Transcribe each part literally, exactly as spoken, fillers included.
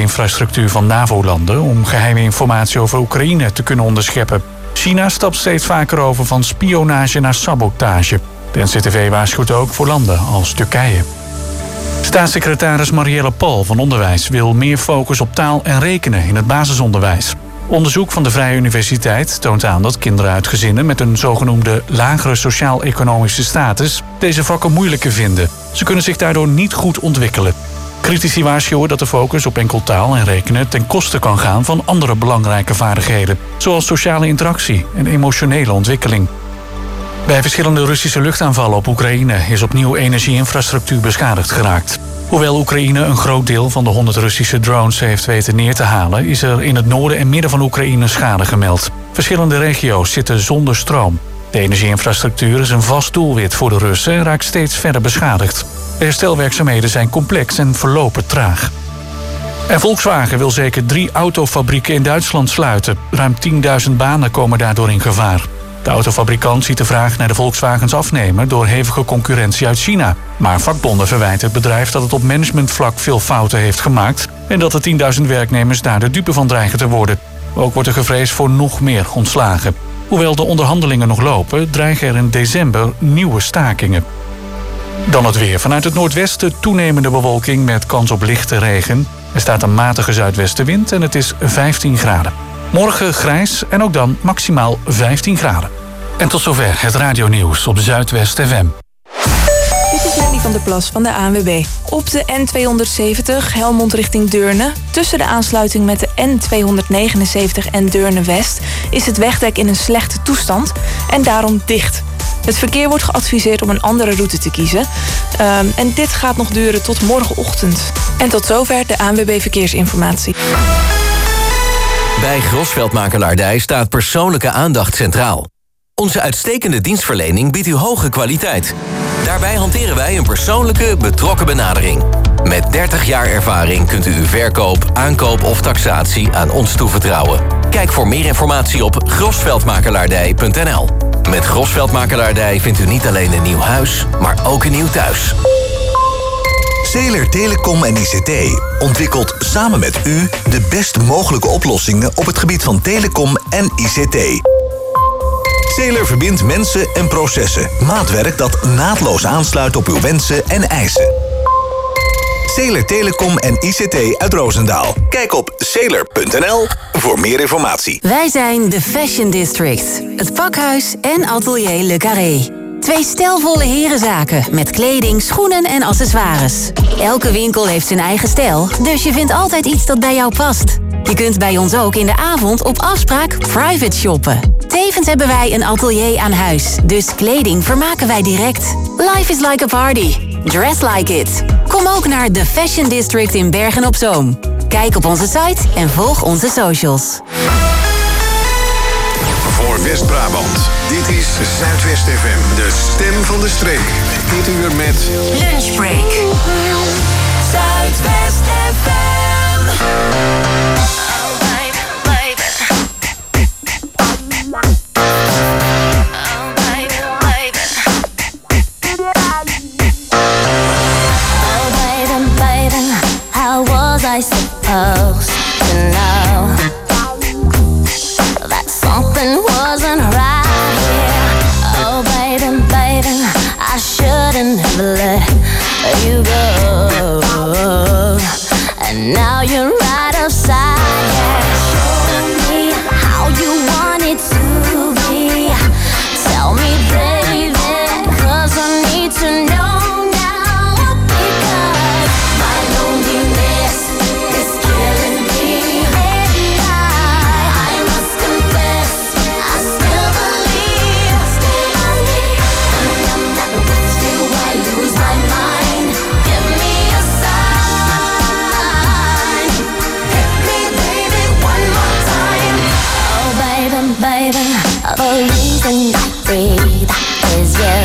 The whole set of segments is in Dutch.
infrastructuur van NAVO-landen om geheime informatie over Oekraïne te kunnen onderscheppen. China stapt steeds vaker over van spionage naar sabotage. De N C T V waarschuwt ook voor landen als Turkije. Staatssecretaris Marielle Paul van Onderwijs wil meer focus op taal en rekenen in het basisonderwijs. Onderzoek van de Vrije Universiteit toont aan dat kinderen uit gezinnen met een zogenoemde lagere sociaal-economische status deze vakken moeilijker vinden. Ze kunnen zich daardoor niet goed ontwikkelen. Critici waarschuwen dat de focus op enkel taal en rekenen ten koste kan gaan van andere belangrijke vaardigheden, zoals sociale interactie en emotionele ontwikkeling. Bij verschillende Russische luchtaanvallen op Oekraïne is opnieuw energieinfrastructuur beschadigd geraakt. Hoewel Oekraïne een groot deel van de honderd Russische drones heeft weten neer te halen, is er in het noorden en midden van Oekraïne schade gemeld. Verschillende regio's zitten zonder stroom. De energieinfrastructuur is een vast doelwit voor de Russen en raakt steeds verder beschadigd. De herstelwerkzaamheden zijn complex en verlopen traag. En Volkswagen wil zeker drie autofabrieken in Duitsland sluiten. Ruim tienduizend banen komen daardoor in gevaar. De autofabrikant ziet de vraag naar de Volkswagens afnemen door hevige concurrentie uit China. Maar vakbonden verwijten het bedrijf dat het op managementvlak veel fouten heeft gemaakt en dat de tienduizend werknemers daar de dupe van dreigen te worden. Ook wordt er gevreesd voor nog meer ontslagen. Hoewel de onderhandelingen nog lopen, dreigen er in december nieuwe stakingen. Dan het weer. Vanuit het noordwesten toenemende bewolking met kans op lichte regen. Er staat een matige zuidwestenwind en het is vijftien graden. Morgen grijs en ook dan maximaal vijftien graden. En tot zover het radionieuws op Zuidwest F M. Dit is Mandy van der Plas van de A N W B. Op de N tweehonderdzeventig Helmond richting Deurne, tussen de aansluiting met de N tweehonderdnegenenzeventig en Deurne-West, is het wegdek in een slechte toestand en daarom dicht. Het verkeer wordt geadviseerd om een andere route te kiezen. Um, en dit gaat nog duren tot morgenochtend. En tot zover de A N W B Verkeersinformatie. Bij Grosveld Makelaardij staat persoonlijke aandacht centraal. Onze uitstekende dienstverlening biedt u hoge kwaliteit. Daarbij hanteren wij een persoonlijke, betrokken benadering. Met dertig jaar ervaring kunt u uw verkoop, aankoop of taxatie aan ons toevertrouwen. Kijk voor meer informatie op grosveldmakelaardij punt n l. Met Grosveld Makelaardij vindt u niet alleen een nieuw huis, maar ook een nieuw thuis. Zeeler Telecom en I C T ontwikkelt samen met u de best mogelijke oplossingen op het gebied van telecom en I C T. Zeeler verbindt mensen en processen. Maatwerk dat naadloos aansluit op uw wensen en eisen. Zeeler Telecom en I C T uit Roosendaal. Kijk op zeeler punt n l voor meer informatie. Wij zijn de Fashion District. Het pakhuis en atelier Le Carré. Twee stijlvolle herenzaken met kleding, schoenen en accessoires. Elke winkel heeft zijn eigen stijl, dus je vindt altijd iets dat bij jou past. Je kunt bij ons ook in de avond op afspraak private shoppen. Tevens hebben wij een atelier aan huis, dus kleding vermaken wij direct. Life is like a party. Dress like it. Kom ook naar The Fashion District in Bergen-op-Zoom. Kijk op onze site en volg onze socials. Voor West-Brabant, dit is Zuidwest F M, de stem van de streek. Dit uur met Lunchbreak. Zuidwest F M. Oh baby, baby. Oh baby, baby. Oh baby, baby, how was I supposed to know that something wasn't right here? Oh baby, baby, I shouldn't have let you go. And now you're right outside, yeah. Show me how you want it to be. Tell me, baby, 'cause I need to know now. Because my loneliness is killing me. And I, I must confess, I still believe, still believe. When I'm not with you, I lose my mind. Give me a sign. Hit me, baby, one more time. Oh, baby, baby, the reason I breathe is you.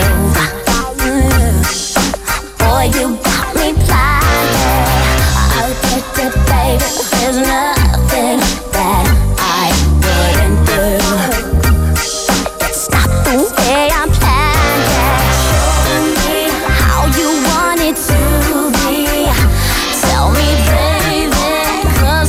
Boy, you got me blinded. I'll get it, baby. There's nothing that I wouldn't do. It's not the way I planned it. Show me how you want it to be. Tell me, baby, 'cause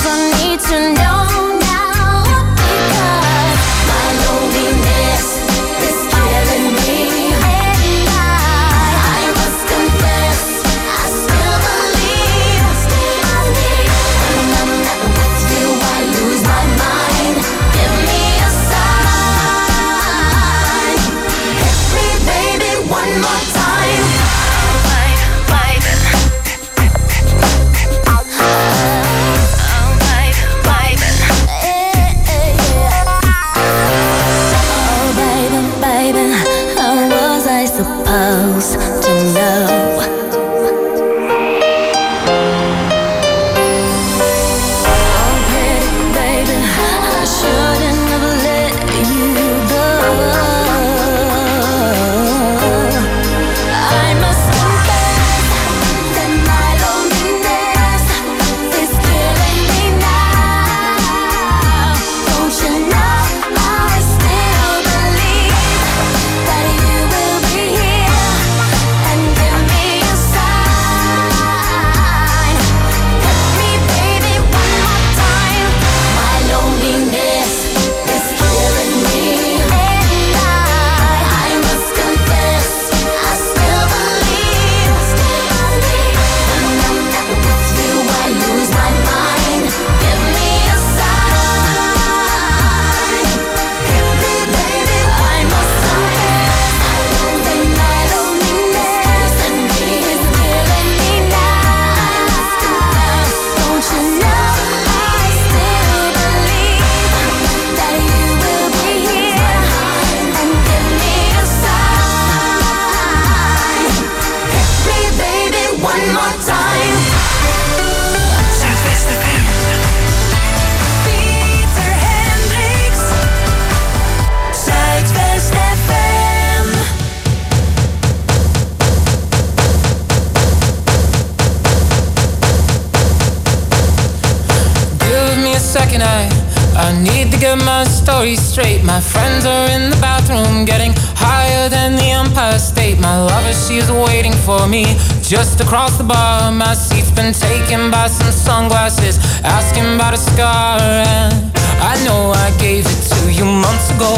second, I, I need to get my story straight. My friends are in the bathroom getting higher than the Empire State. My lover, she's waiting for me just across the bar. My seat's been taken by some sunglasses asking about a scar. And I know I gave it to you months ago.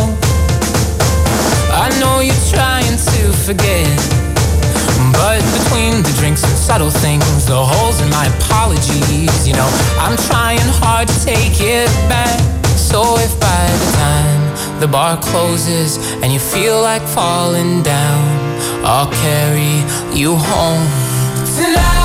I know you're trying to forget, but between the drinks and subtle things, the holes in my apologies, you know, I'm trying hard to take it back. So if by the time the bar closes and you feel like falling down, I'll carry you home tonight.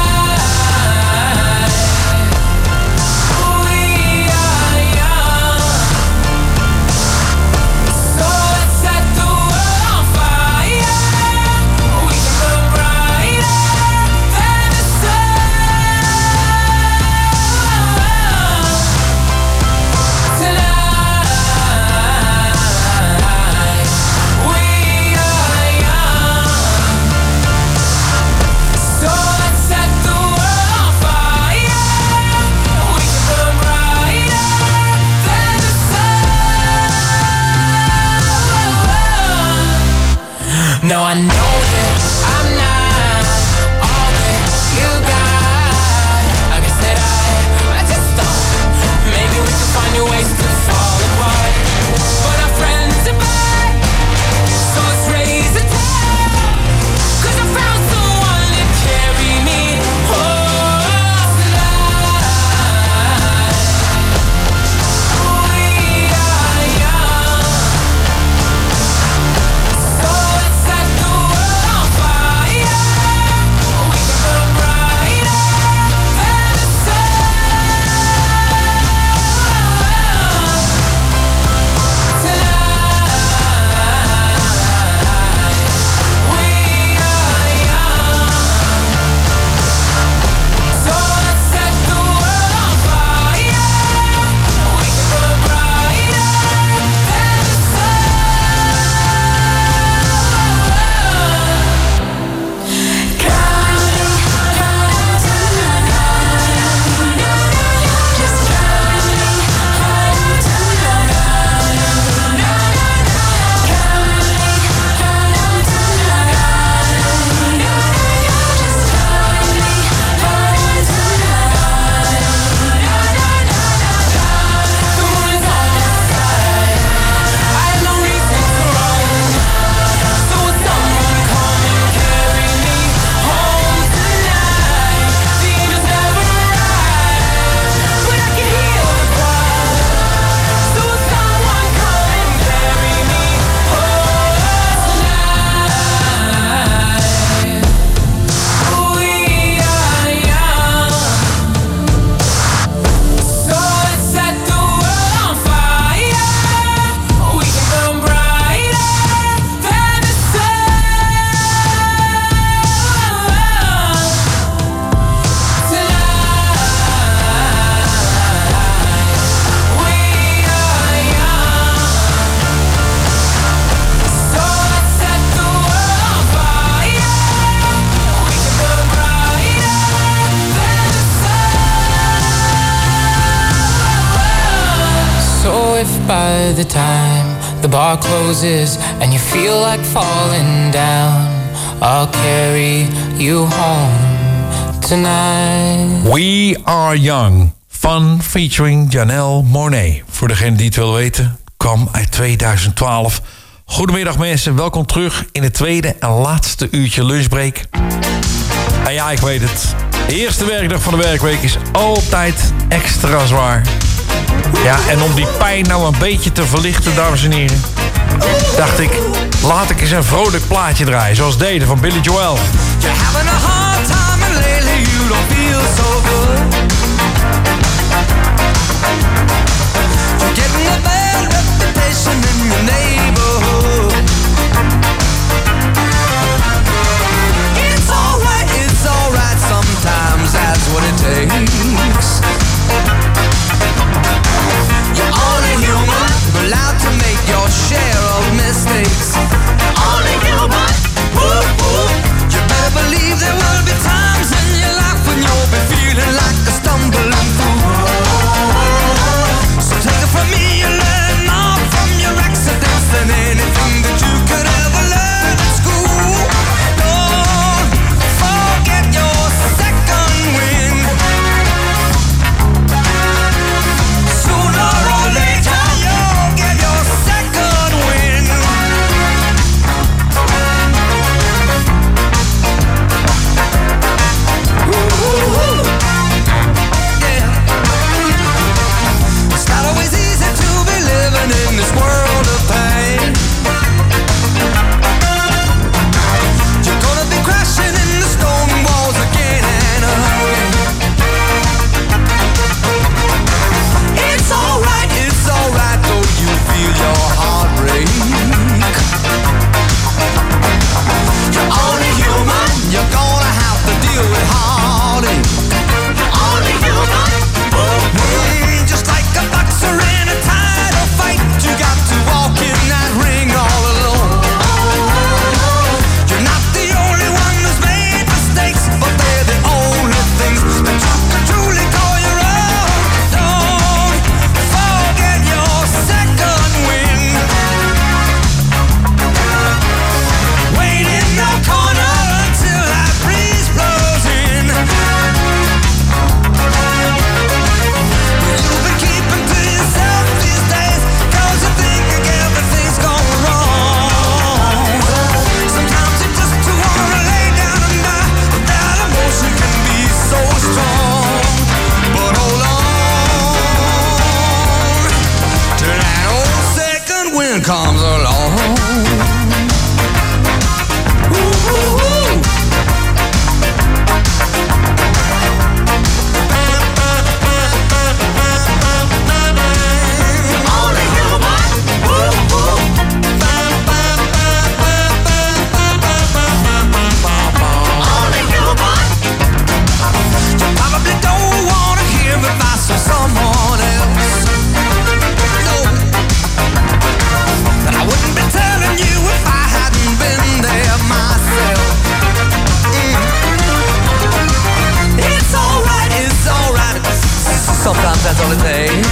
Now I know that I'm not all that you got. I guess that I, I just thought maybe we could find new ways to fall apart. But our friends are back, so let's raise a toast, 'cause I found someone to carry me home tonight. We are young, so let's set the world on fire. We can burn brighter than the sun tonight. We are young, so let's set the world on fire. We can burn brighter than the So if by the time the bar closes and you feel like falling down, I'll carry you home tonight. We Are Young, Fun featuring Janelle Monáe. Voor degene die het wil weten, kwam uit tweeduizend twaalf. Goedemiddag mensen, welkom terug in het tweede en laatste uurtje lunchbreak. En ja, ik weet het. De eerste werkdag van de werkweek is altijd extra zwaar. Ja, en om die pijn nou een beetje te verlichten, dames en heren, dacht ik, laat ik eens een vrolijk plaatje draaien, zoals deze van Billy Joel. You're having a hard time and lately you don't feel so good. You're getting a bad reputation in your neighborhood. It's alright, it's alright, sometimes that's what it takes. You're only human, allowed to make your share of mistakes. Only human, woo woo. You better believe there will be times in your life when you'll be feeling like a stumble. comes along. Ooh-hoo-hoo. Only human. Ooh-hoo. Only human. You probably don't wanna hear advice from someone else. No. And I wouldn't be telling you if I hadn't been there myself. Mm. It's alright, it's alright. Sometimes that's all it takes.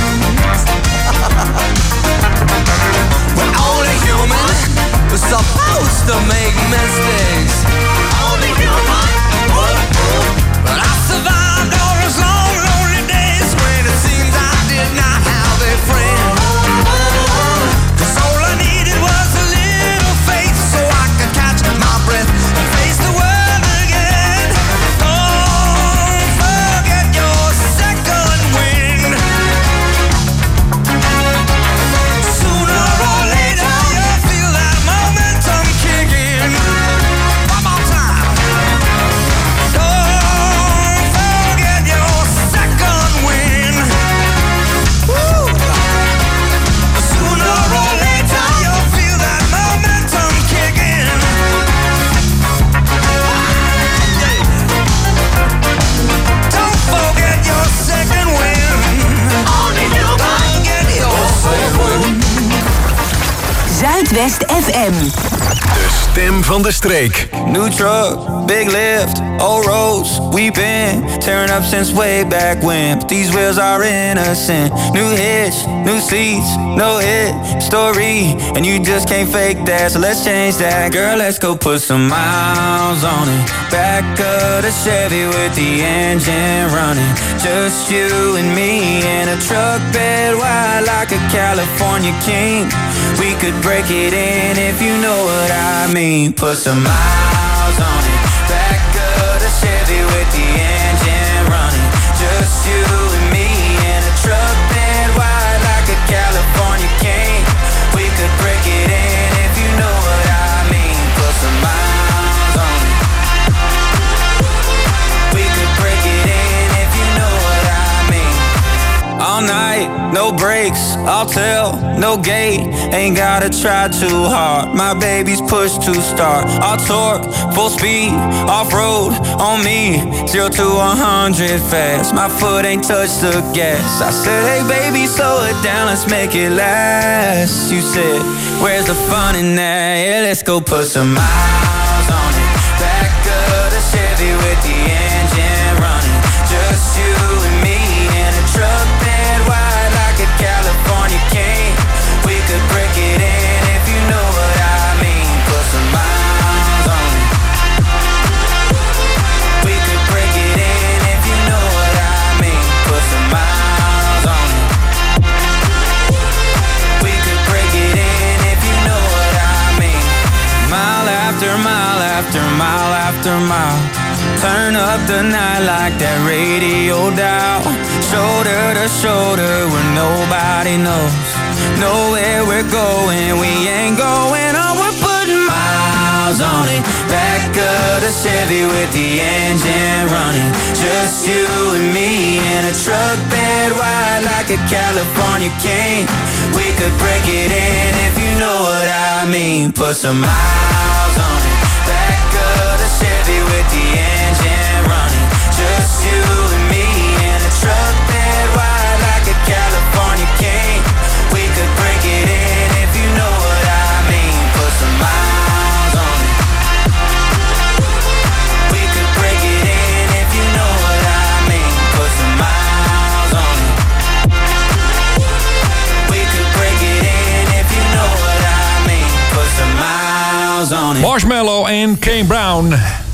We're only human. We're supposed to make mistakes. Only human. But I survived all those long, lonely days when it seems I did not have a friend. 'Cause all I needed was a little faith so I could catch my breath and face the world again. Don't forget your second wind. Sooner or later you'll feel that momentum kicking. One more time. Don't forget your second wind. Woo. Sooner or later you'll feel that momentum kicking. Don't forget your second wind. Only you can get your second wind. Zuidwest F M. De stem van de streek. New truck, big lift, old roads, we've been tearing up since way back when. But these wheels are innocent. New hitch, new seats, no hit story, and you just can't fake that. So let's change that, girl. Let's go put some miles on it. Back of the Chevy with the engine running. Just you and me in a truck bed wide like a California king. We could break it in if you know what I mean. Put some miles on it. Back of the Chevy with the engine running. Just you and me in a truck bed wide like a California king. We could break it in if you know what I mean. Put some miles on it. We could break it in if you know what I mean. All night, no breaks, I'll tell, no gate. Ain't gotta try too hard, my baby's push to start. I'll torque, full speed, off-road, on me. Zero to one hundred fast, my foot ain't touched the gas. I said, hey baby, slow it down, let's make it last. You said, where's the fun in that? Yeah, let's go put some miles on it. Back of the Chevy with the engine running. Just you and me in a truck bed wide like a California king. We could break it in if you know what I mean. Put some miles on it. We could break it in if you know what I mean. Put some miles on it. We could break it in if you know what I mean. Mile after mile after mile after mile. Turn up the night like that radio dial. Shoulder to shoulder where nobody knows. Know where we're going, we ain't going on. We're putting miles on it. Back of the Chevy with the engine running. Just you and me in a truck bed wide like a California king. We could break it in if you know what I mean. Put some miles on it. Back of the Chevy with the engine running. Just you and me in a truck bed wide like a California king. We could break it in if you know what I mean. Put some miles on it. We could break it in if you know what I mean. Put some miles on it. We could break it in if you know what I mean. Put some miles on it. Marshmallow en Kane Brown.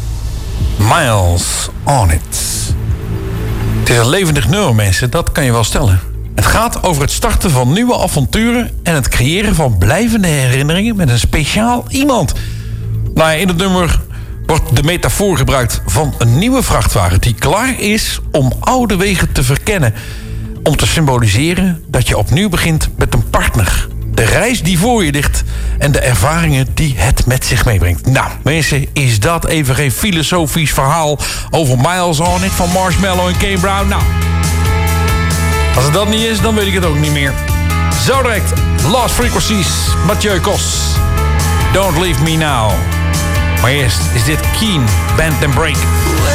Miles on it. Het is een levendig nummer, mensen. Dat kan je wel stellen. Het gaat over het starten van nieuwe avonturen en het creëren van blijvende herinneringen met een speciaal iemand. Nou ja, in het nummer wordt de metafoor gebruikt van een nieuwe vrachtwagen die klaar is om oude wegen te verkennen. Om te symboliseren dat je opnieuw begint met een partner. de reis die voor je ligt en de ervaringen die het met zich meebrengt. Nou, mensen, is dat even geen filosofisch verhaal over Miles On It van Marshmello en Kane Brown? Nou, als het dat niet is, dan weet ik het ook niet meer. Zo direct, Lost Frequencies, Mathieu Kos. Don't Leave Me Now. Maar eerst is dit Keen, Bend and Break.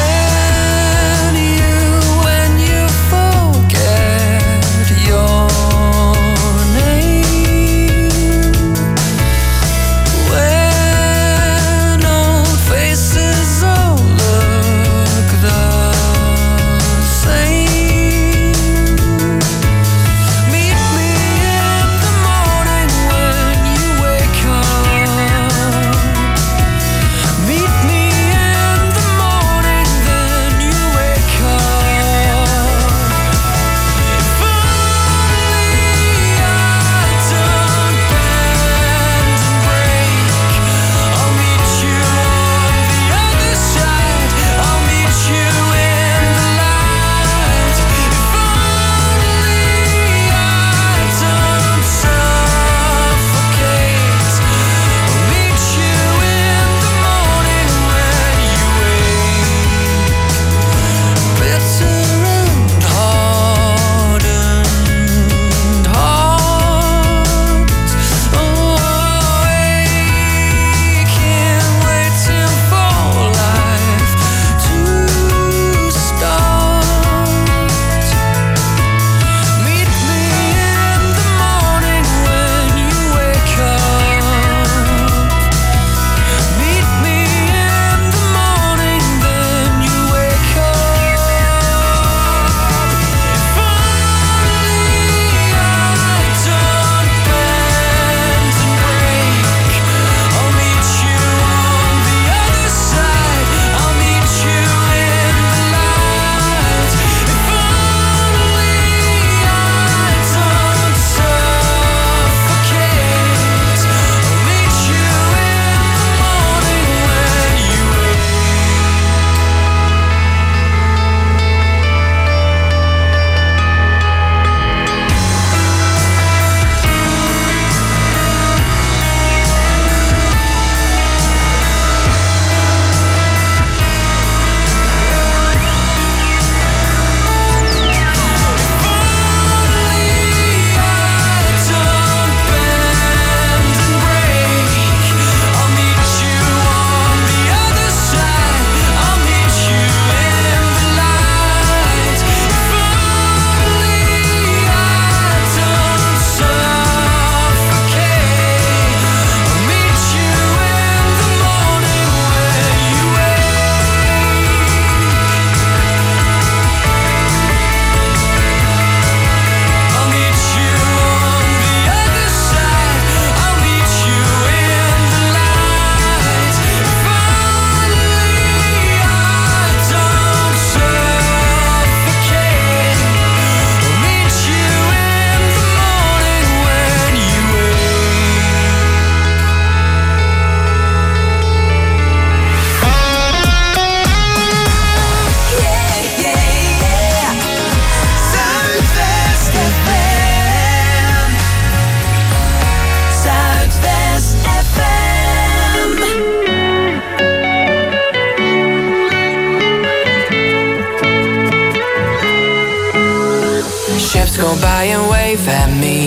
go by and wave at me.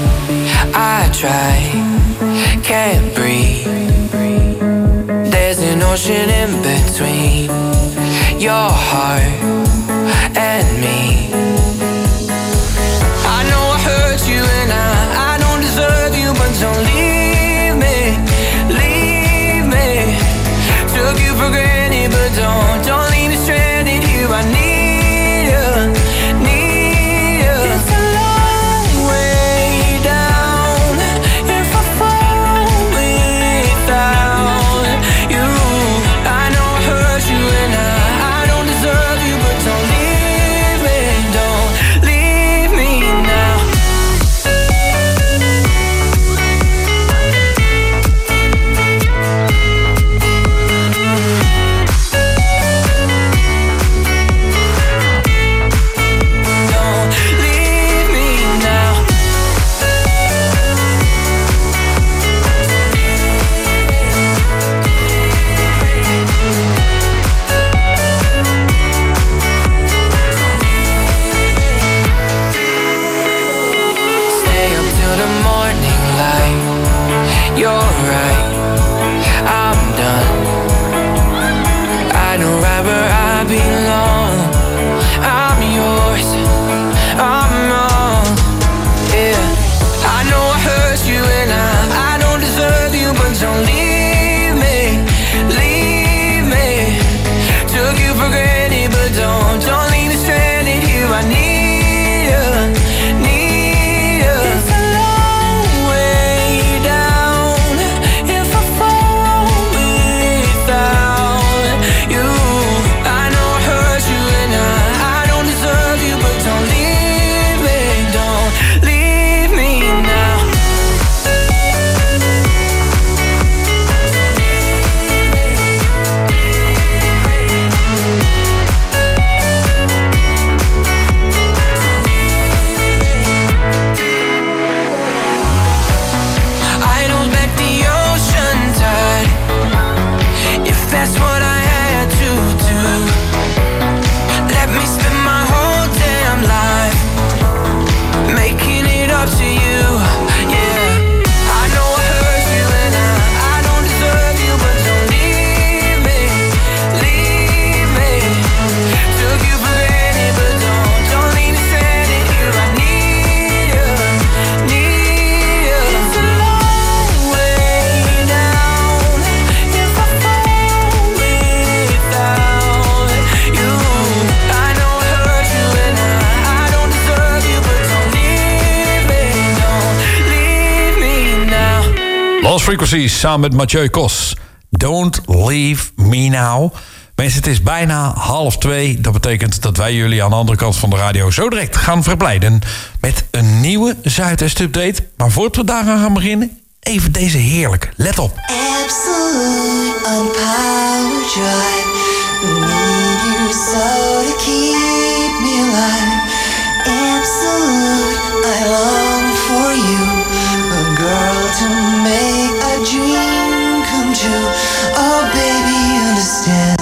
I try, can't breathe. There's an ocean in between your heart and me. I know I hurt you and I, I don't deserve you, but don't leave me, leave me. Took you for granted, but don't, don't leave me stranded here. I need you, need you. It's a long way down if I fall without you. I know I hurt you and I, I don't deserve you, but don't leave me, Lost Frequencies samen met Mathieu Kos. Don't Leave Me Now. Mensen, het is bijna half twee. Dat betekent dat wij jullie aan de andere kant van de radio zo direct gaan verblijden met een nieuwe Zuidwest-update. Maar voordat we daaraan gaan beginnen, even deze heerlijke. Let op. Absolute on power drive. Need you so to keep me alive. Absolute, I long for you. A girl to make a dream come true. Oh baby, understand.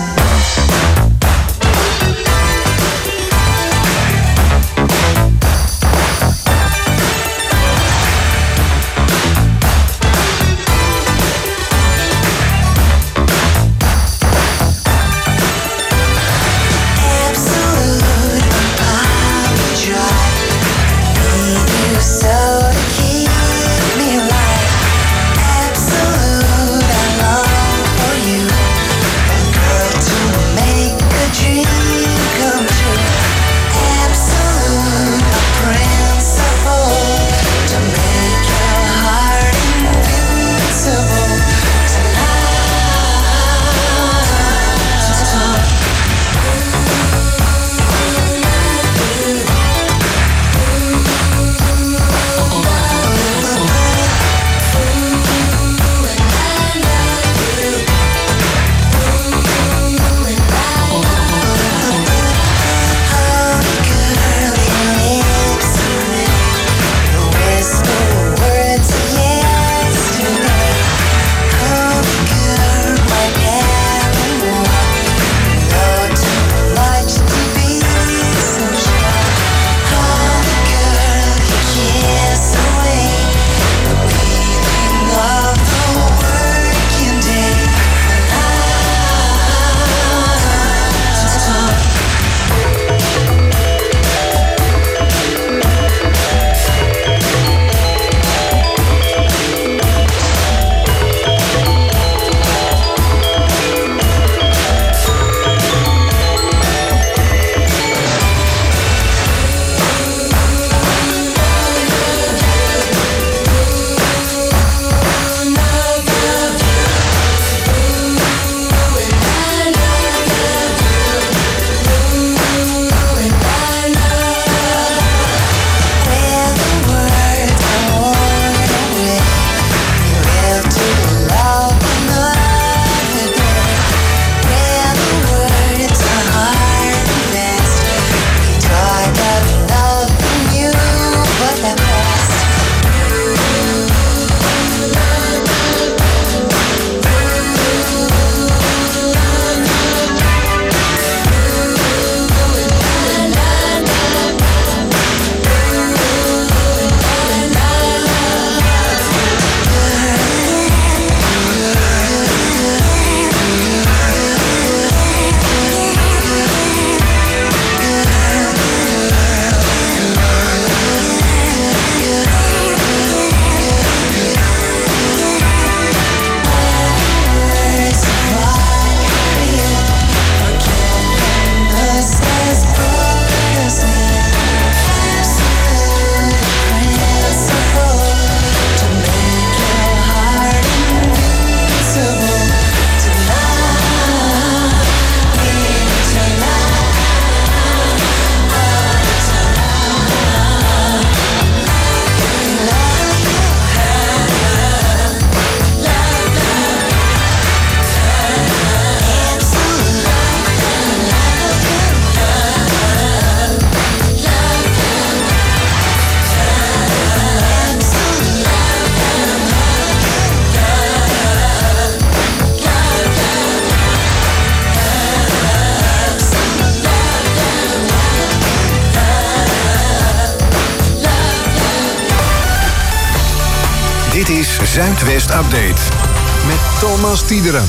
Dit is Zuidwest Update met Thomas Tiederen.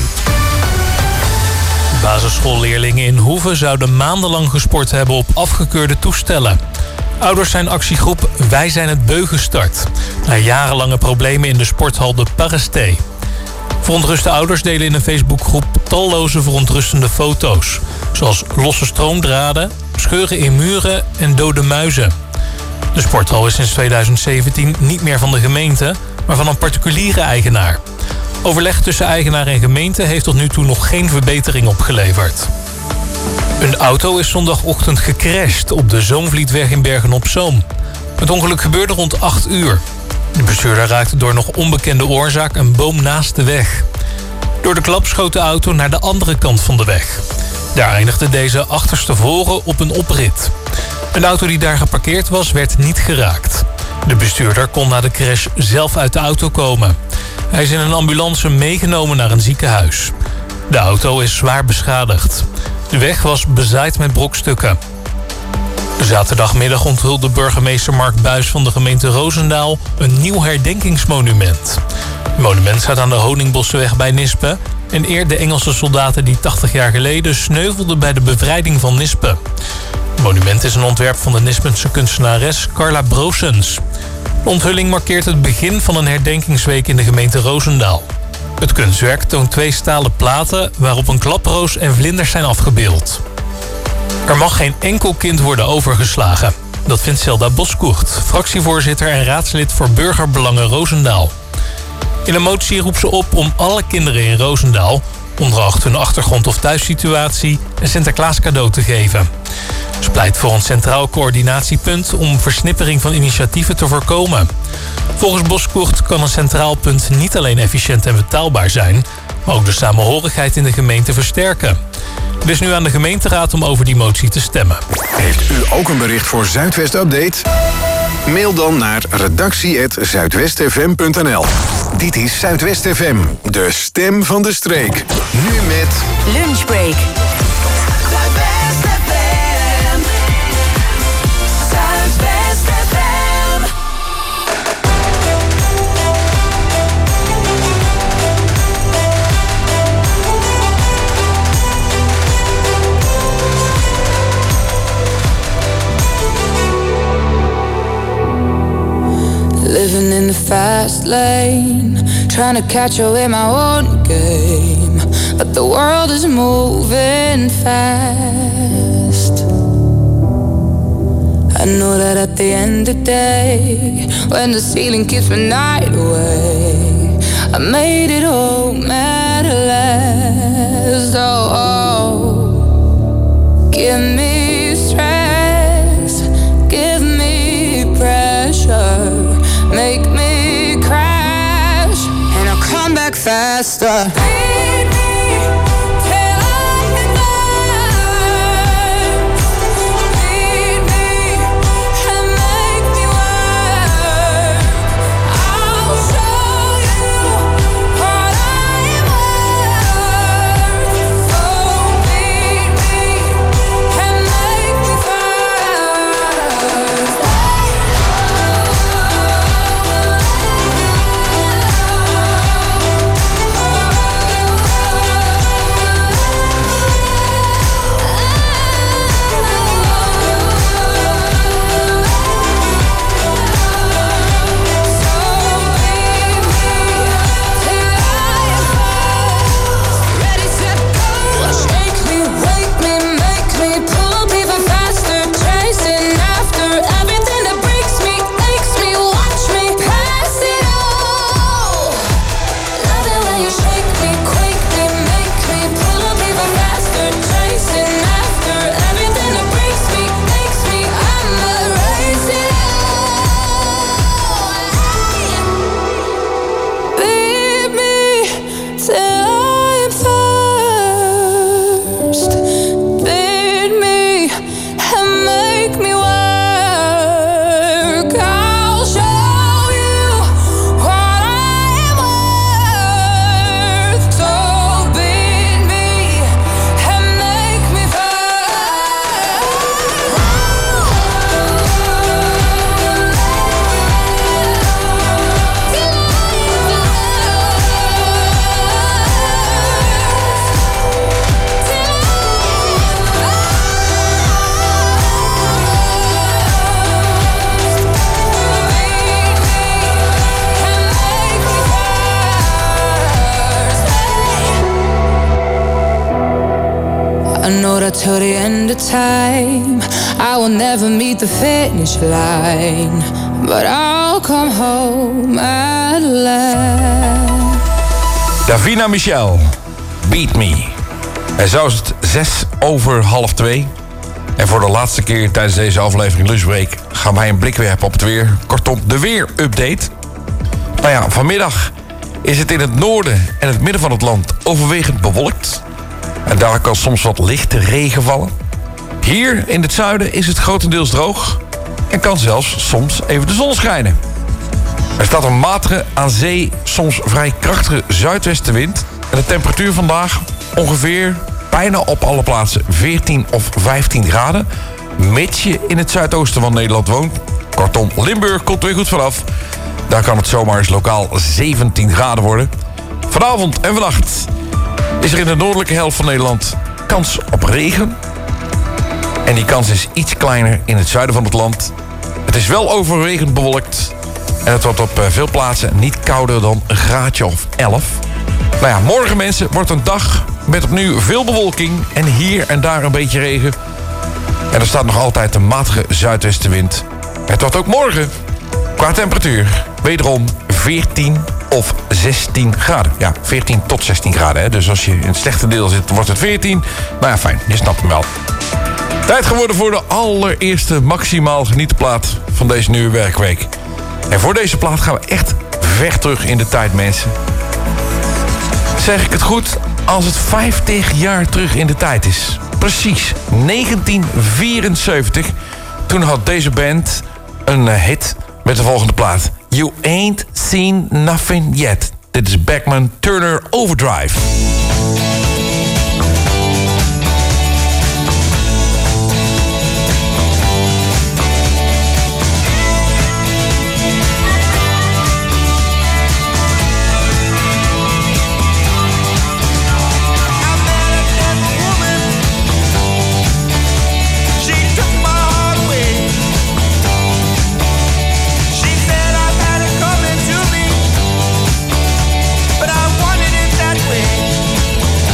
Basisschoolleerlingen in Hoeve zouden maandenlang gesport hebben op afgekeurde toestellen. Ouders zijn actiegroep Wij zijn het beu gestart. Na jarenlange problemen in de sporthal de Paresté. Verontruste ouders delen in een Facebookgroep talloze verontrustende foto's. Zoals losse stroomdraden, scheuren in muren en dode muizen. De sporthal is sinds tweeduizend zeventien niet meer van de gemeente, maar van een particuliere eigenaar. Overleg tussen eigenaar en gemeente heeft tot nu toe nog geen verbetering opgeleverd. Een auto is zondagochtend gecrashed op de Zoomvlietweg in Bergen-op-Zoom. Het ongeluk gebeurde rond acht uur. De bestuurder raakte door nog onbekende oorzaak een boom naast de weg. Door de klap schoot de auto naar de andere kant van de weg. Daar eindigde deze achterstevoren op een oprit. Een auto die daar geparkeerd was, werd niet geraakt. De bestuurder kon na de crash zelf uit de auto komen. Hij is in een ambulance meegenomen naar een ziekenhuis. De auto is zwaar beschadigd. De weg was bezaaid met brokstukken. Zaterdagmiddag onthulde burgemeester Mark Buijs van de gemeente Roosendaal een nieuw herdenkingsmonument. Het monument staat aan de Honingbosseweg bij Nispe en eert de Engelse soldaten die tachtig jaar geleden sneuvelden bij de bevrijding van Nispe. Het monument is een ontwerp van de Nispense kunstenares Carla Broosens. De onthulling markeert het begin van een herdenkingsweek in de gemeente Roosendaal. Het kunstwerk toont twee stalen platen waarop een klaproos en vlinders zijn afgebeeld. Er mag geen enkel kind worden overgeslagen. Dat vindt Zelda Boskoert, fractievoorzitter en raadslid voor Burgerbelangen Roosendaal. In een motie roept ze op om alle kinderen in Roosendaal, ongeacht hun achtergrond of thuissituatie, een Sinterklaas cadeau te geven. Ze pleit voor een centraal coördinatiepunt om versnippering van initiatieven te voorkomen. Volgens Boskoert kan een centraal punt niet alleen efficiënt en betaalbaar zijn, maar ook de samenhorigheid in de gemeente versterken. Het is nu aan de gemeenteraad om over die motie te stemmen. Heeft u ook een bericht voor Zuidwest Update? Mail dan naar redactie apenstaartje zuidwestfm punt n l. Dit is Zuidwest F M, de stem van de streek. Nu met Lunchbreak. Zuidwest F M. Zuidwest F M. Living in the fast lane, trying to catch up in my own game, but the world is moving fast. I know that at the end of the day, when the ceiling keeps my night away, I made it home at last. Oh, oh. Give me stress, give me pressure, make me crash, and I'll come back faster. Lead me till I can dance. Lead me and make me work. I'll show you what I am worth. So lead me and make me first. that till the end of time I will never meet the finish line, but I'll come home at last. Davina Michel, Beat Me. En zo is het zes over half twee. En voor de laatste keer tijdens deze aflevering Lunchbreak gaan wij een blik werpen op het weer. Kortom, de weer-update. Nou ja, vanmiddag is het in het noorden en het midden van het land overwegend bewolkt. En daar kan soms wat lichte regen vallen. Hier in het zuiden is het grotendeels droog. En kan zelfs soms even de zon schijnen. Er staat een matige, aan zee soms vrij krachtige zuidwestenwind. En de temperatuur vandaag ongeveer bijna op alle plaatsen veertien of vijftien graden. Mits je in het zuidoosten van Nederland woont. Kortom, Limburg komt weer goed vanaf. Daar kan het zomaar eens lokaal zeventien graden worden. Vanavond en vannacht is er in de noordelijke helft van Nederland kans op regen. En die kans is iets kleiner in het zuiden van het land. Het is wel overwegend bewolkt. En het wordt op veel plaatsen niet kouder dan een graadje of elf. Nou ja, morgen mensen wordt een dag met opnieuw veel bewolking. En hier en daar een beetje regen. En er staat nog altijd een matige zuidwestenwind. Het wordt ook morgen qua temperatuur wederom veertien of zestien graden. Ja, veertien tot zestien graden. Hè? Dus als je in het slechte deel zit, wordt het veertien. Nou ja, fijn, je snapt hem wel. Tijd geworden voor de allereerste maximaal genietenplaat van deze nieuwe werkweek. En voor deze plaat gaan we echt ver terug in de tijd, mensen. Zeg ik het goed? Als het vijftig jaar terug in de tijd is. Precies, negentien vierenzeventig. Toen had deze band een hit met de volgende plaat. You Ain't Seen Nothing Yet. Dit is Beckman Turner Overdrive. But I wanted it that way.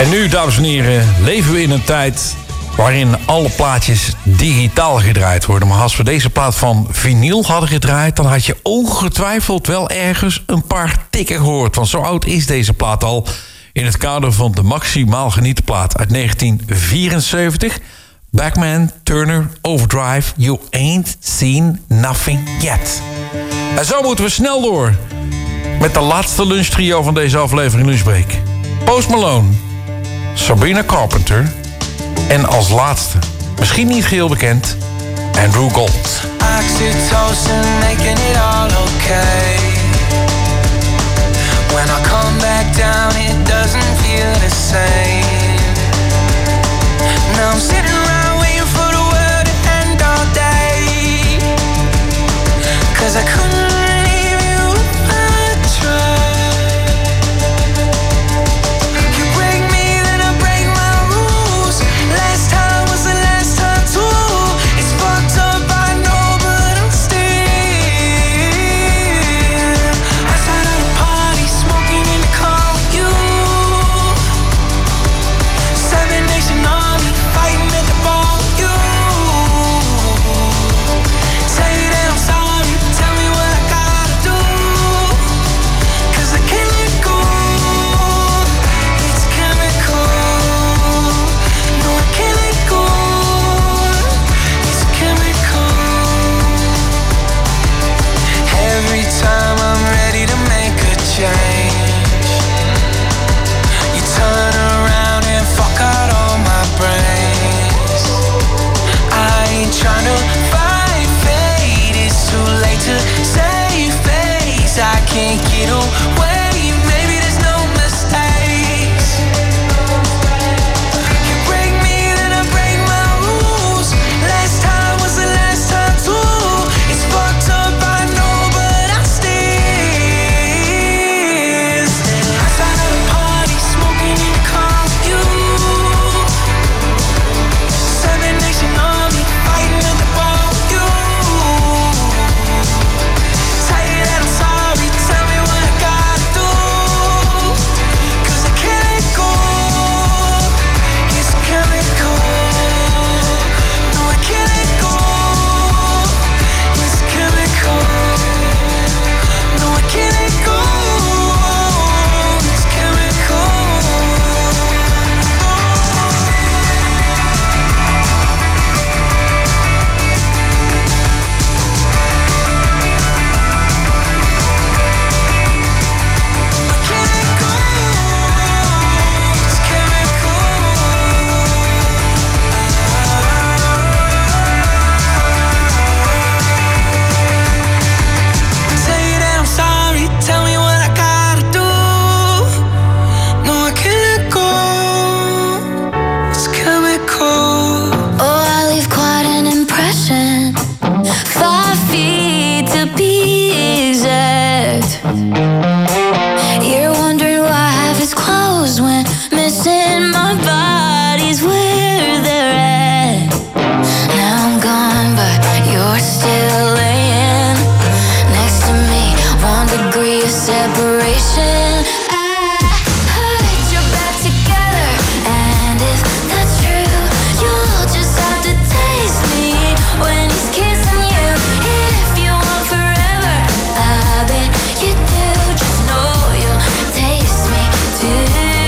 En nu, dames en heren, leven we in een tijd waarin alle plaatjes digitaal gedraaid worden. Maar als we deze plaat van vinyl hadden gedraaid, dan had je ongetwijfeld wel ergens een paar tikken gehoord. Want zo oud is deze plaat al, in het kader van de maximaal genieten plaat uit negentien vierenzeventig. Bachman Turner Overdrive, You Ain't Seen Nothing Yet. En zo moeten we snel door met de laatste lunchtrio van deze aflevering Lunchbreak. Post Malone, Sabrina Carpenter en als laatste, misschien niet geheel bekend, Andrew Gold. Oxytocin making it all okay. When I come back down it doesn't feel the same. Now I'm sitting around waiting for the world to end all day. Cause I couldn't leave you if I tried. You break me then I break my rules. Last time was the last time too. It's fucked up I know but I'm still outside of the party smoking in the car with you. Seven Nation Army fighting at the bar with you. Say that I'm sorry, tell me what I gotta do. Cause I can't let go. It's chemical. No, I can't let go. It's chemical. Every time I'm ready to make a change, you turn around and fuck out all my brains. I ain't tryna fight fate, it's too late to save face. I can't get away, maybe there's no mistakes. You break me then I break my rules. Last time was the last time too. It's fucked up I know but I'm still outside of the party smoking in the car with you. Seven Nation Army fighting at the bar with you. Tell you that I'm sorry, tell me what I gotta do. Cause I can't let go. It's chemical. No, I can't let go. It's chemical. No, I can't let go. It's chemical. Say that I'm sorry, tell me what I gotta do. No, I can't let go. It's chemical. Oh, I leave quite an impression. Five feet to be exact. You're wondering why half is closed when missing my body's where they're at. Now I'm gone, but you're still laying next to me. One degree of separation. I put your back together, and if that's true, you'll just have to taste me when he's kissing you. If you want forever, I bet you do. Just know you'll taste me too.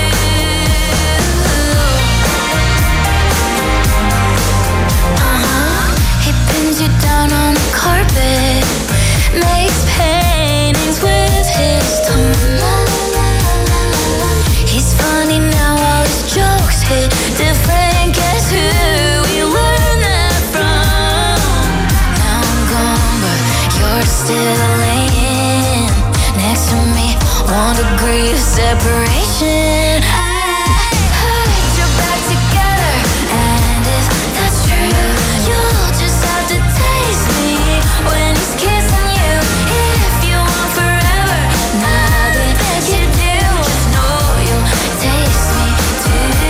Uh-huh. He pins you down on the carpet, makes paintings with his tongue. He's funny now, all his jokes hit different. Guess who we learned that from? Now I'm gone, but you're still laying next to me. One degree of separation. I put your back together, and if that's true, you'll just have to taste me when he's kissing you. If you want forever, now that you do, just know you'll taste me too.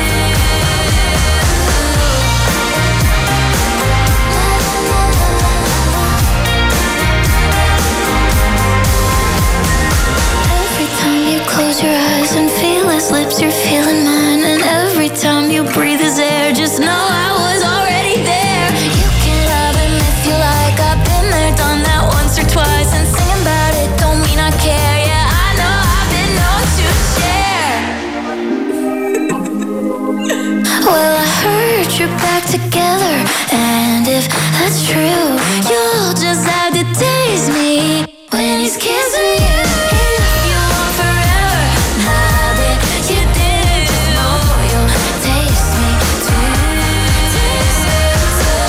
Every time you close your eyes and feel his lips, you're feeling mine. if that's true. You'll just have to taste me when he's kissing you. If you want forever, I bet you do. You'll taste me too. Taste me too.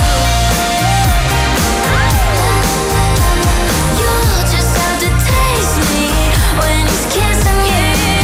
You'll just have to taste me when he's kissing you.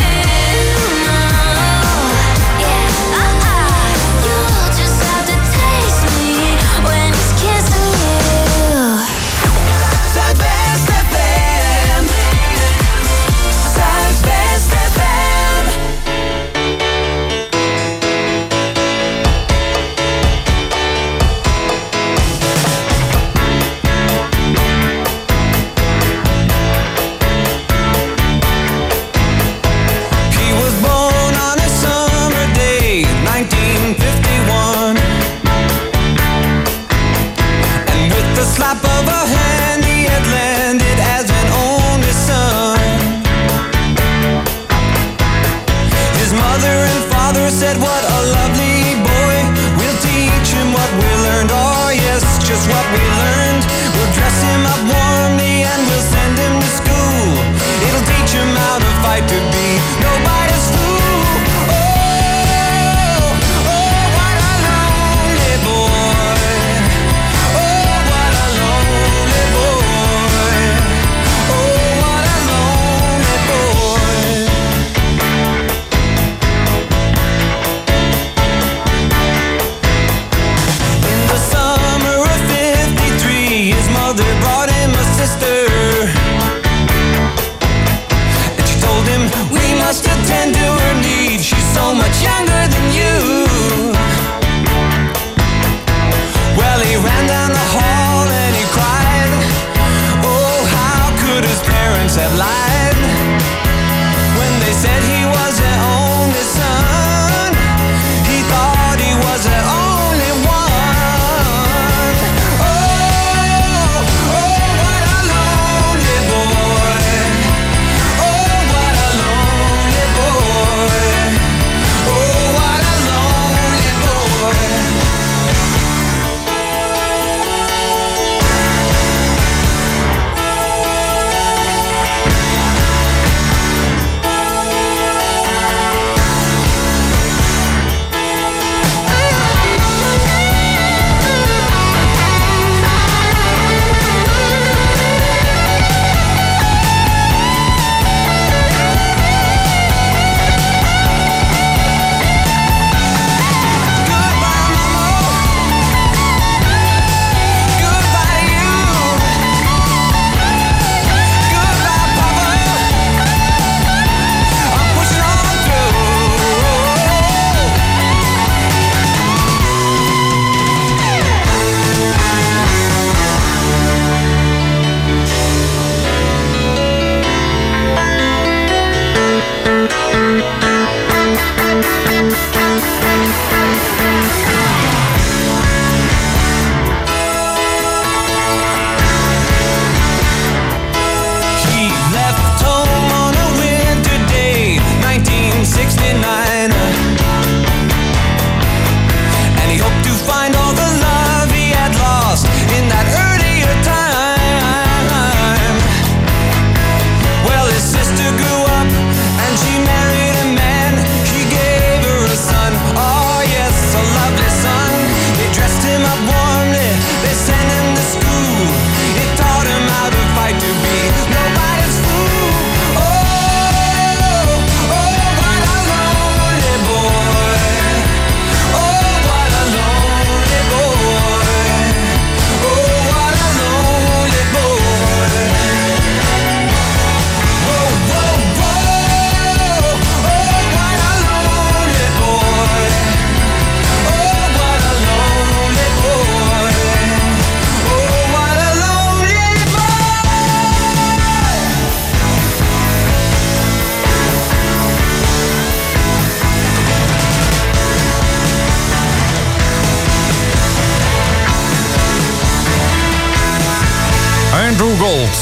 Andrew Gold.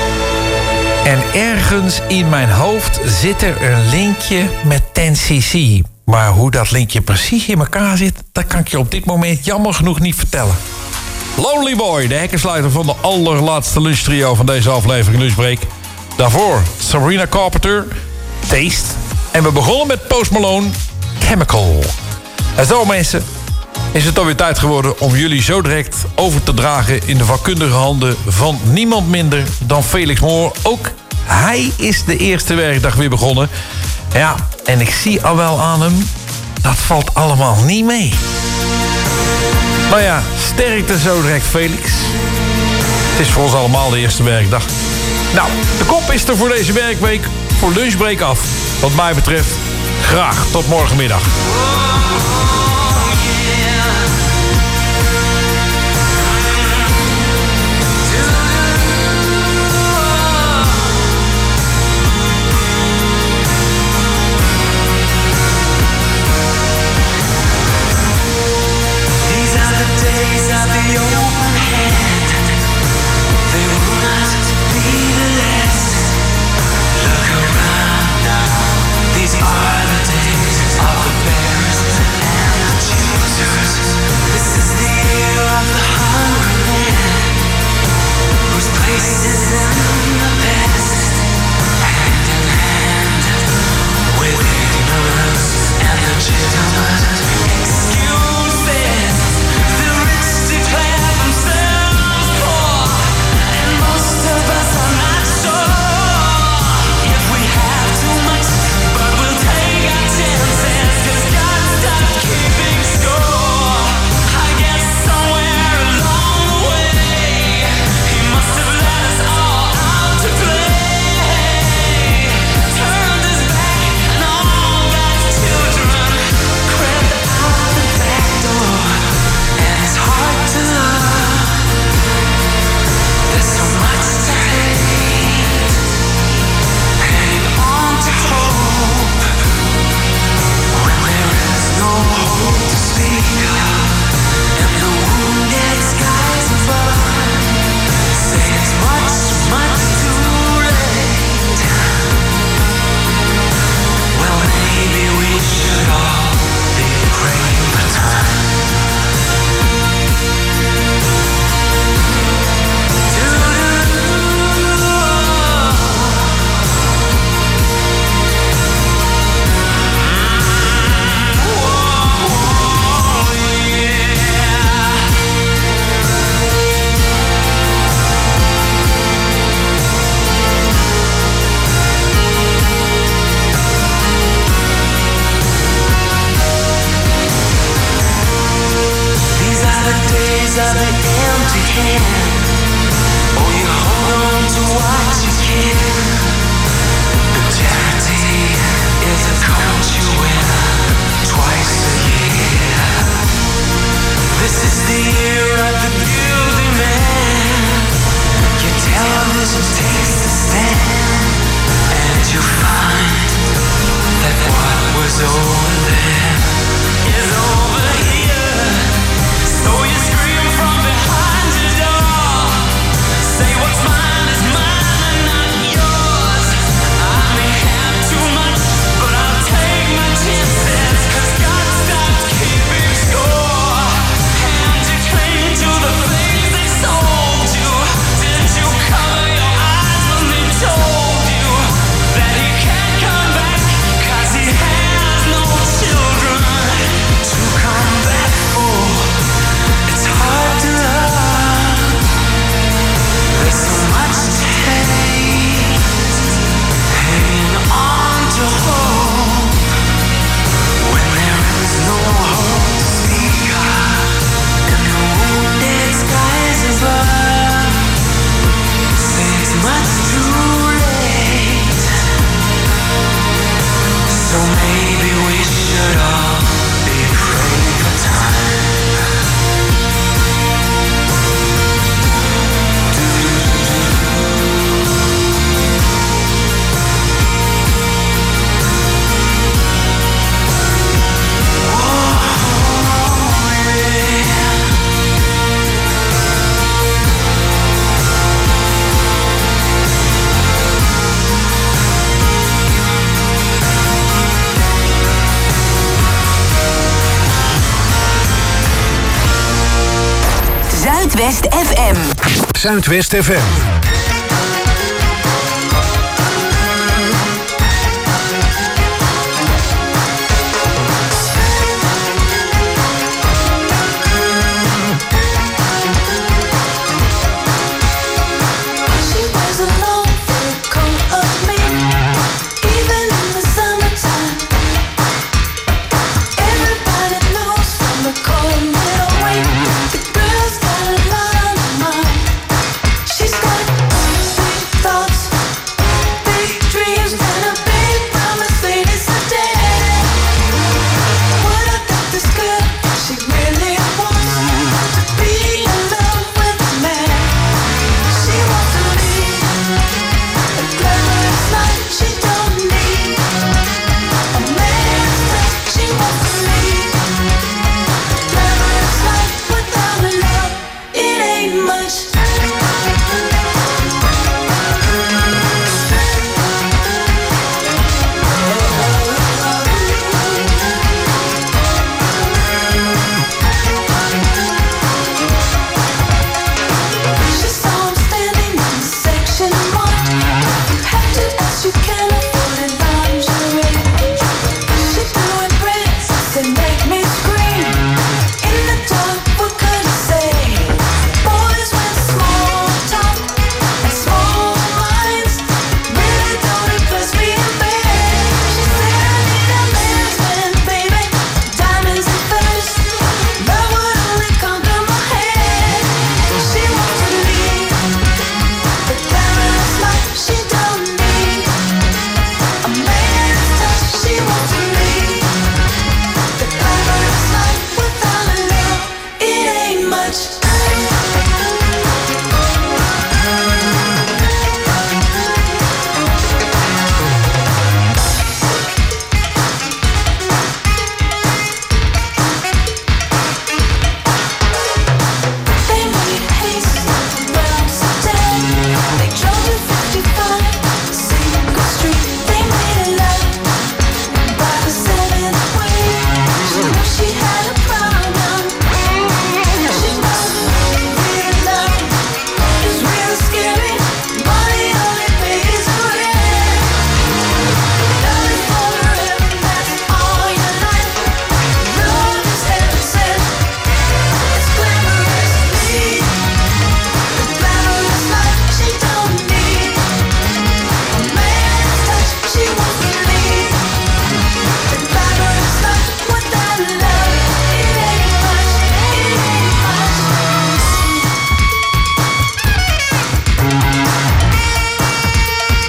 En ergens in mijn hoofd zit er een linkje met ten cc. Maar hoe dat linkje precies in elkaar zit, dat kan ik je op dit moment jammer genoeg niet vertellen. Lonely Boy, de hekkensluiter van de allerlaatste lunchtrio van deze aflevering Lunchbreak. Daarvoor Sabrina Carpenter, Taste. En we begonnen met Post Malone, Chemical. En zo mensen, is het alweer tijd geworden om jullie zo direct over te dragen in de vakkundige handen van niemand minder dan Felix Moor. Ook hij is de eerste werkdag weer begonnen. Ja, en ik zie al wel aan hem, dat valt allemaal niet mee. Maar ja, sterkte zo direct, Felix. Het is voor ons allemaal de eerste werkdag. Nou, de kop is er voor deze werkweek voor Lunchbreak af. Wat mij betreft, graag tot morgenmiddag. These are the days of the bears and Zuidwest F M. Zuidwest F M.